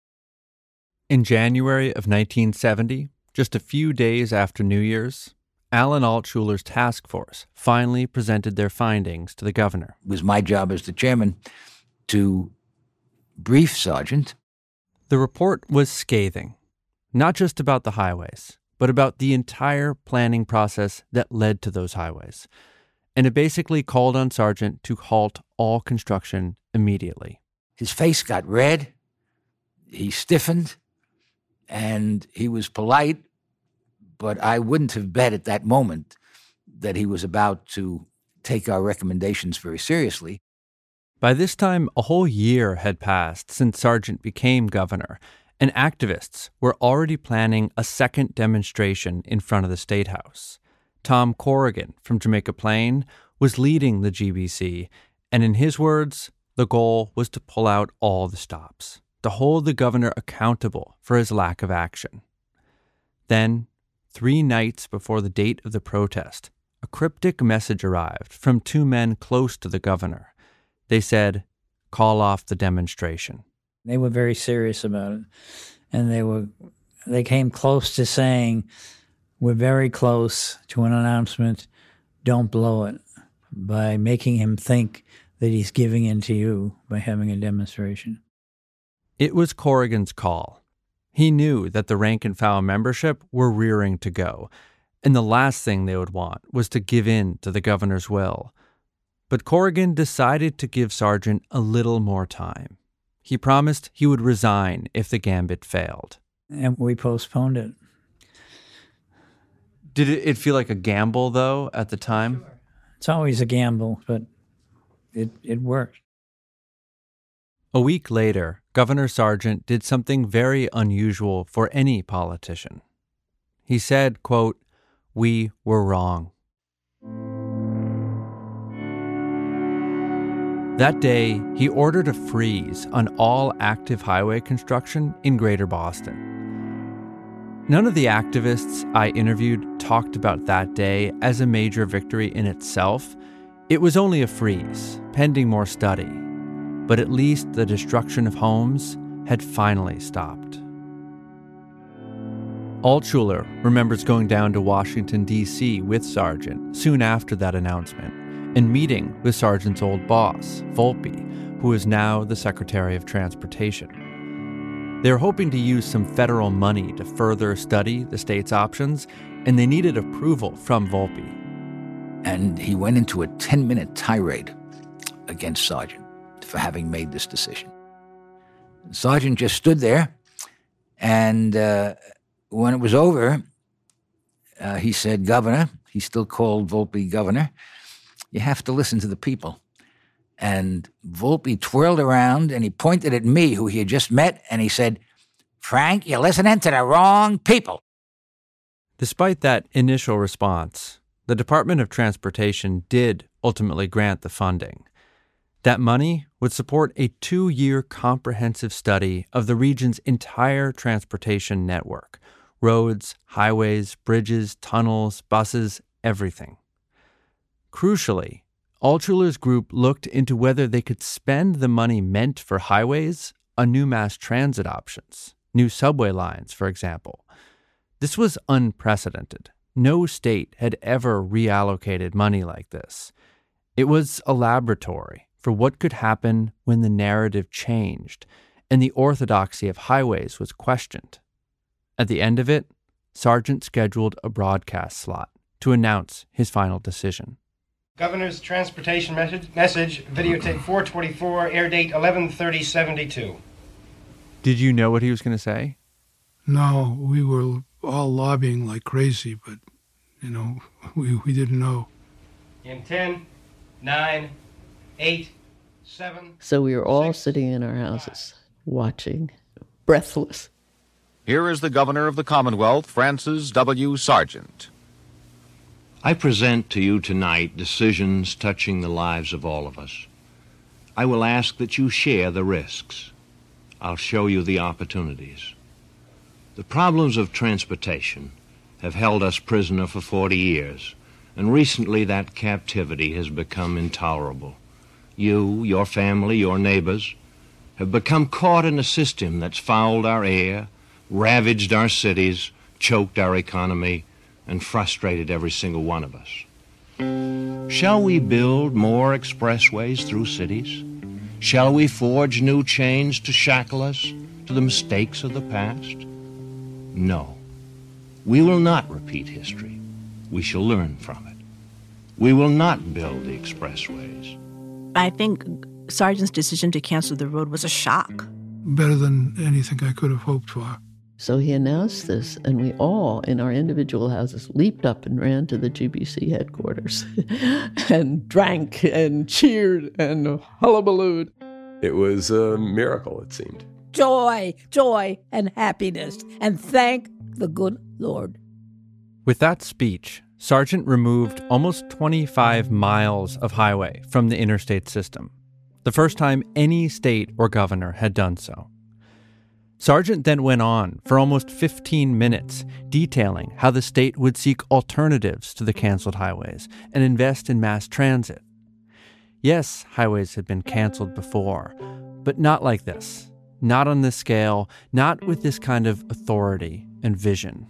In January of 1970, just a few days after New Year's, Alan Altshuler's task force finally presented their findings to the governor. It was my job as the chairman to brief Sargent. The report was scathing, not just about the highways, but about the entire planning process that led to those highways. And it basically called on Sargent to halt all construction immediately. His face got red, he stiffened, and he was polite, but I wouldn't have bet at that moment that he was about to take our recommendations very seriously. By this time, a whole year had passed since Sargent became governor, and activists were already planning a second demonstration in front of the State House. Tom Corrigan from Jamaica Plain was leading the GBC, and in his words, the goal was to pull out all the stops, to hold the governor accountable for his lack of action. Then, 3 nights before the date of the protest, a cryptic message arrived from 2 men close to the governor. They said, "Call off the demonstration." They were very serious about it. And they came close to saying, "We're very close to an announcement. Don't blow it," by making him think that he's giving in to you by having a demonstration. It was Corrigan's call. He knew that the rank-and-file membership were rearing to go, and the last thing they would want was to give in to the governor's will. But Corrigan decided to give Sargent a little more time. He promised he would resign if the gambit failed. And we postponed it. Did it feel like a gamble, though, at the time? It's always a gamble, but it worked. A week later, Governor Sargent did something very unusual for any politician. He said, quote, "We were wrong." That day, he ordered a freeze on all active highway construction in Greater Boston. None of the activists I interviewed talked about that day as a major victory in itself. It was only a freeze, pending more study. But at least the destruction of homes had finally stopped. Altshuler remembers going down to Washington, D.C. with Sargent soon after that announcement and meeting with Sargent's old boss, Volpe, who is now the Secretary of Transportation. They were hoping to use some federal money to further study the state's options, and they needed approval from Volpe. And he went into a 10-minute tirade against Sargent for having made this decision. Sargent just stood there, and when it was over, he said, "Governor," he still called Volpe governor, "you have to listen to the people." And Volpe twirled around, and he pointed at me, who he had just met, and he said, "Frank, you're listening to the wrong people." Despite that initial response, the Department of Transportation did ultimately grant the funding. That money would support a 2-year comprehensive study of the region's entire transportation network: roads, highways, bridges, tunnels, buses, everything. Crucially, Altshuler's group looked into whether they could spend the money meant for highways on new mass transit options, new subway lines, for example. This was unprecedented. No state had ever reallocated money like this. It was a laboratory for what could happen when the narrative changed and the orthodoxy of highways was questioned. At the end of it, Sargent scheduled a broadcast slot to announce his final decision. Governor's transportation message, videotape 424, air date 11/30/72. Did you know what he was going to say? No, we were all lobbying like crazy, but, we didn't know. In 10, 9, 8, 7... So we were all sitting in our houses, watching, breathless. Here is the Governor of the Commonwealth, Francis W. Sargent. I present to you tonight decisions touching the lives of all of us. I will ask that you share the risks. I'll show you the opportunities. The problems of transportation have held us prisoner for 40 years, and recently that captivity has become intolerable. You, your family, your neighbors have become caught in a system that's fouled our air, ravaged our cities, choked our economy, and frustrated every single one of us. Shall we build more expressways through cities? Shall we forge new chains to shackle us to the mistakes of the past? No. We will not repeat history. We shall learn from it. We will not build the expressways. I think Sargent's decision to cancel the road was a shock. Better than anything I could have hoped for. So he announced this, and we all, in our individual houses, leaped up and ran to the GBC headquarters and drank and cheered and hullabalooed. It was a miracle, it seemed. Joy, joy, and happiness, and thank the good Lord. With that speech, Sargent removed almost 25 miles of highway from the interstate system, the first time any state or governor had done so. Sargent then went on for almost 15 minutes detailing how the state would seek alternatives to the canceled highways and invest in mass transit. Yes, highways had been canceled before, but not like this. Not on this scale, not with this kind of authority and vision.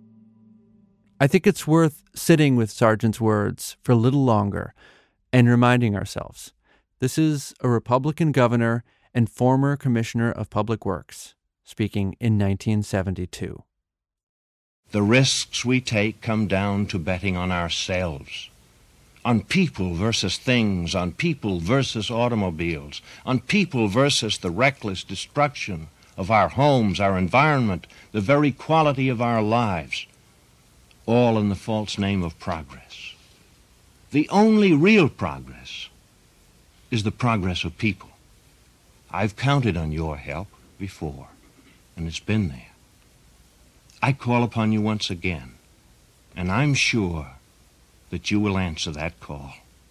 I think it's worth sitting with Sargent's words for a little longer and reminding ourselves, this is a Republican governor and former commissioner of public works, speaking in 1972. The risks we take come down to betting on ourselves, on people versus things, on people versus automobiles, on people versus the reckless destruction of our homes, our environment, the very quality of our lives, all in the false name of progress. The only real progress is the progress of people. I've counted on your help before, and it's been there. I call upon you once again, and I'm sure that you will answer that call.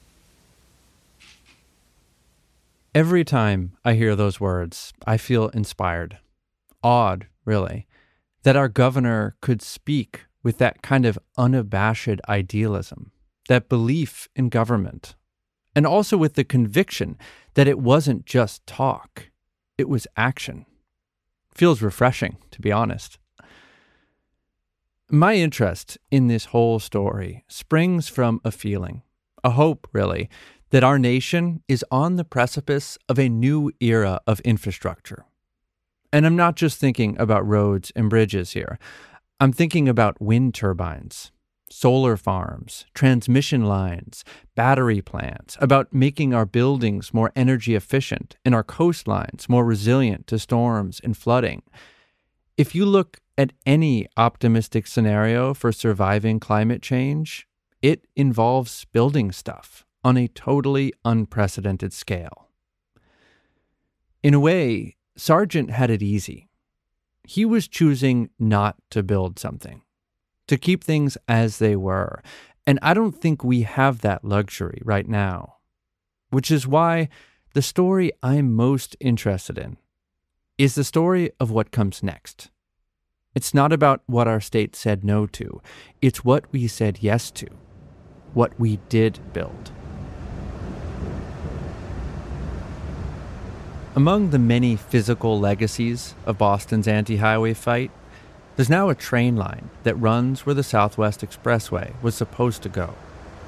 Every time I hear those words, I feel inspired. Awed, really, that our governor could speak with that kind of unabashed idealism, that belief in government, and also with the conviction that it wasn't just talk, it was action. Feels refreshing, to be honest. My interest in this whole story springs from a feeling, a hope, really, that our nation is on the precipice of a new era of infrastructure. And I'm not just thinking about roads and bridges here. I'm thinking about wind turbines, solar farms, transmission lines, battery plants, about making our buildings more energy efficient and our coastlines more resilient to storms and flooding. If you look at any optimistic scenario for surviving climate change, it involves building stuff on a totally unprecedented scale. In a way, Sargent had it easy. He was choosing not to build something, to keep things as they were, and I don't think we have that luxury right now, which is why the story I'm most interested in is the story of what comes next. It's not about what our state said no to, it's what we said yes to, what we did build. Among the many physical legacies of Boston's anti-highway fight, there's now a train line that runs where the Southwest Expressway was supposed to go.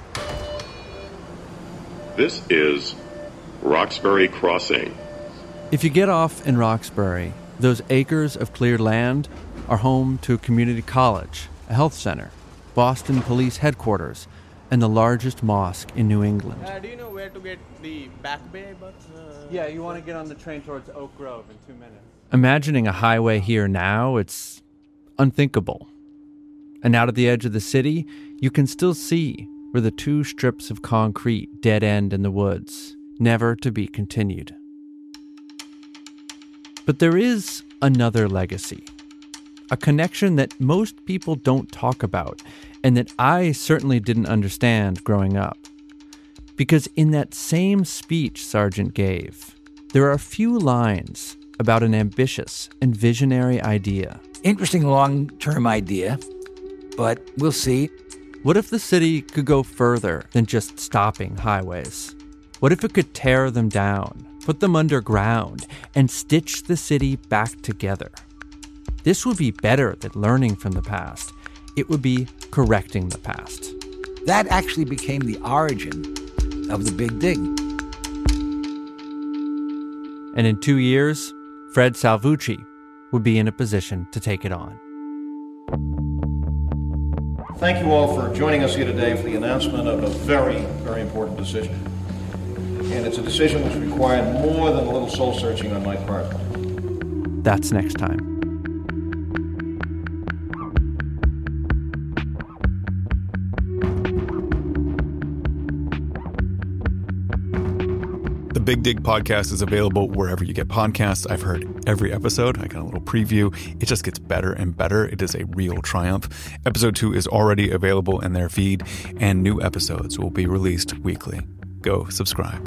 This is Roxbury Crossing. If you get off in Roxbury, those acres of cleared land are home to a community college, a health center, Boston Police Headquarters, and the largest mosque in New England. Do you know where to get the Back Bay bus? Yeah, you want to get on the train towards Oak Grove in 2 minutes. Imagining a highway here now, it's unthinkable. And out at the edge of the city, you can still see where the 2 strips of concrete dead end in the woods, never to be continued. But there is another legacy, a connection that most people don't talk about, and that I certainly didn't understand growing up. Because in that same speech Sargent gave, there are a few lines about an ambitious and visionary idea. Interesting long-term idea, but we'll see. What if the city could go further than just stopping highways? What if it could tear them down, put them underground, and stitch the city back together? This would be better than learning from the past. It would be correcting the past. That actually became the origin of the Big Dig. And in 2 years, Fred Salvucci would be in a position to take it on. Thank you all for joining us here today for the announcement of a very, very important decision. And it's a decision which required more than a little soul-searching on my part. That's next time. The Big Dig podcast is available wherever you get podcasts. I've heard every episode. I got a little preview. It just gets better and better. It is a real triumph. Episode 2 is already available in their feed, and new episodes will be released weekly. Go subscribe.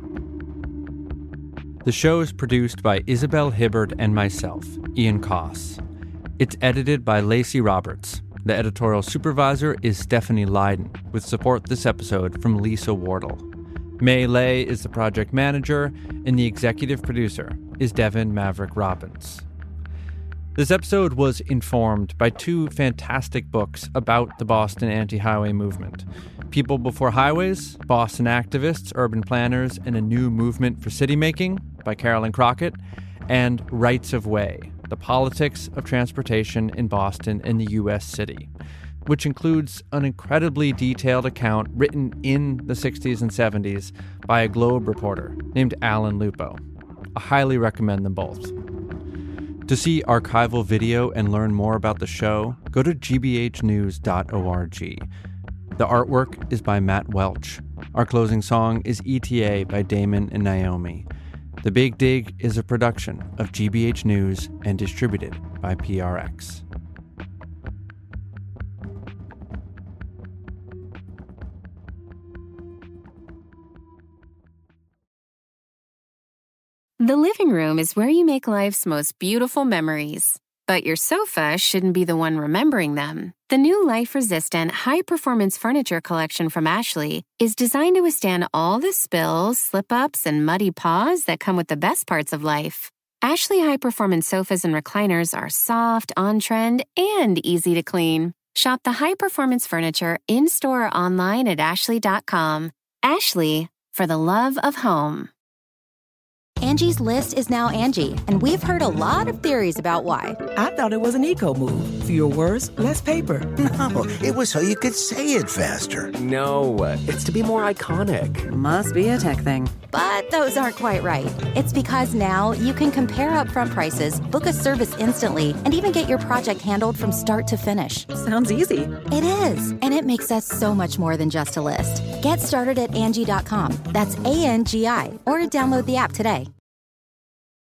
The show is produced by Isabel Hibbard and myself, Ian Koss. It's edited by Lacey Roberts. The editorial supervisor is Stephanie Leiden, with support this episode from Lisa Wardle. May Lay is the project manager, and the executive producer is Devin Maverick Robbins. This episode was informed by 2 fantastic books about the Boston anti-highway movement. People Before Highways, Boston Activists, Urban Planners, and a New Movement for City Making by Carolyn Crockett, and Rights of Way, The Politics of Transportation in Boston and the U.S. City, which includes an incredibly detailed account written in the 60s and 70s by a Globe reporter named Alan Lupo. I highly recommend them both. To see archival video and learn more about the show, go to gbhnews.org. The artwork is by Matt Welch. Our closing song is ETA by Damon and Naomi. The Big Dig is a production of GBH News and distributed by PRX. The living room is where you make life's most beautiful memories. But your sofa shouldn't be the one remembering them. The new life-resistant, high-performance furniture collection from Ashley is designed to withstand all the spills, slip-ups, and muddy paws that come with the best parts of life. Ashley high-performance sofas and recliners are soft, on-trend, and easy to clean. Shop the high-performance furniture in-store or online at ashley.com. Ashley, for the love of home. Angie's List is now Angie, and we've heard a lot of theories about why. I thought it was an eco move. Fewer words, less paper. No, it was so you could say it faster. No, it's to be more iconic. Must be a tech thing. But those aren't quite right. It's because now you can compare upfront prices, book a service instantly, and even get your project handled from start to finish. Sounds easy. It is, and it makes us so much more than just a list. Get started at Angie.com. That's ANGI, or download the app today.